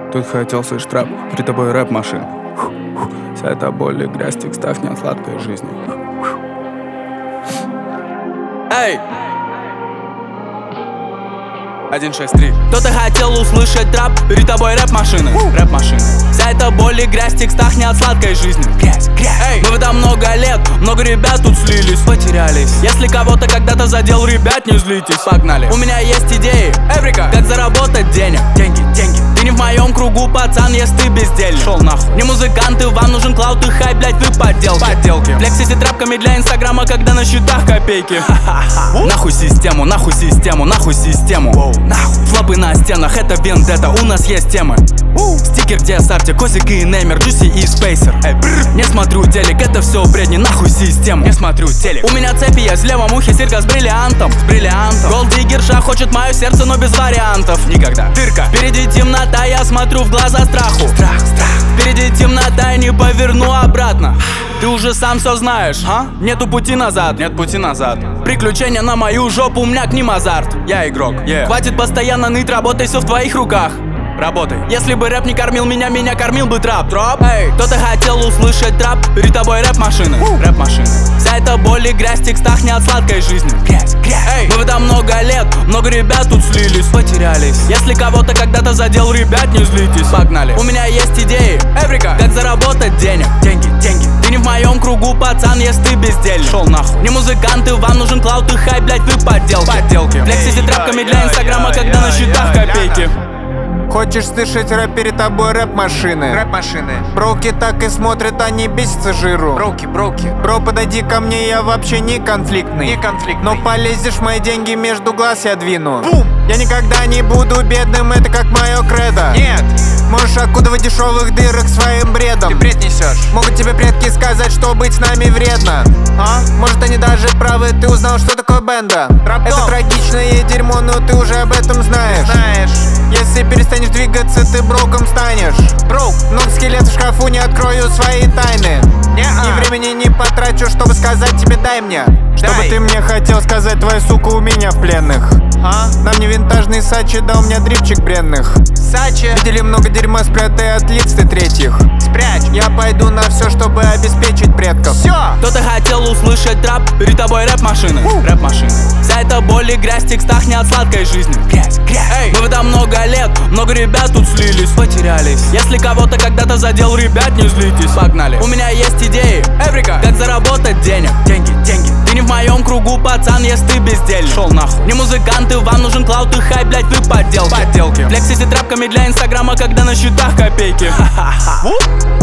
Тут хотел слышать рэп, при тобой рэп-машина. Вся эта боль и грязь в текстах не от сладкой жизни. Эй! 163. Кто-то хотел услышать рэп, перед тобой рэп-машины. Рэп-машина. Вся эта боль и грязь в текстах не от сладкой жизни. Грязь. Эй, мы в этом много лет, много ребят тут слились, Потерялись. Если кого-то когда-то задел, ребят, не злитесь. Погнали. У меня есть идеи, Эврика. как заработать денег. Деньги. Ты не в моем кругу, пацан, если ты бездельник. Шел нахуй. Не музыканты, вам нужен клауд и хайп, блять, вы подделки. Флексите трапками для инстаграма, когда на счетах копейки. Нахуй систему, нахуй систему, нахуй систему. Флопы на стенах, это вендетта, у нас есть темы. Стикер, где Сарти, Козик и Неймер, Джуси и Спейсер. Не смотрю телек, это все бредни, нахуй систему. Не смотрю телек. У меня цепи есть, в левом ухе сирка с бриллиантом. Голддиггерша хочет мое сердце, но без вариантов. Никогда. Дырка. Впереди темнота, я смотрю в глаза страху. Страх. Впереди темнота, я не поверну обратно. Ты уже сам все знаешь, а? Нету пути назад. Нет пути назад. Приключения на мою жопу, у меня к ним азарт. Я игрок. Хватит постоянно ныть, работай, все в твоих руках. Работай. Если бы рэп не кормил меня, меня кормил бы трап. Эй, кто-то хотел услышать рэп, перед тобой рэп-машины. Рэп-машина. Вся эта боль и грязь в текстах не от сладкой жизни. Грязь. Эй, мы в этом много лет, много ребят тут слились, Потерялись. Если кого-то когда-то задел, ребят, не злитесь. Погнали. У меня есть идеи, Эврика. как заработать денег. Деньги. Ты не в моем кругу, пацан, если ты бездельник. Шел нахуй. Не музыканты, вам нужен клауд и хайп, блять, вы подделки. Флексите трапками для инстаграма, когда на счетах копейки. Хочешь слышать рэп, перед тобой рэп-машины. Рэп-машины. Броуки так и смотрят, они бесятся жиру. Броуки. Бро, подойди ко мне, я вообще не конфликтный. Но полезешь в мои деньги, между глаз я двину. Бум. Я никогда не буду бедным, это как мое кредо. Нет. Можешь окутывать дешевых дырок своим бредом. Ты бред несешь. Могут тебе предки сказать, что быть с нами вредно. Может они даже правы, ты узнал, что такое бенда. Это трагичное дерьмо, но ты уже об этом знаешь. Если перестанешь двигаться, ты броком станешь. Много скелетов в шкафу, не открою свои тайны. Ни времени не потрачу, чтобы сказать тебе дай мне. Чтобы ты мне хотел сказать, твоя сука у меня в пленных. Нам не винтажный Сачи, да у меня дрипчик бренных. Видели много дерьма, спрятай от лиц ты третьих. Я пойду на все, чтобы обеспечить предков. Кто-то хотел услышать рэп, перед тобой рэп-машины. Рэп-машина. Вся эта боль и грязь в текстах не от сладкой жизни. Эй, мы в этом много лет, много ребят тут слились, Потерялись. Если кого-то когда-то задел, ребят, не злитесь. Погнали. У меня есть идеи, Эврика. как заработать денег. Деньги. Ты не в моем кругу, пацан, если ты бездельник. Шел нахуй. Не музыканты, вам нужен клауд и хайп, блять, вы подделки. Подделки. Флексите трапками для инстаграма, когда на счетах копейки.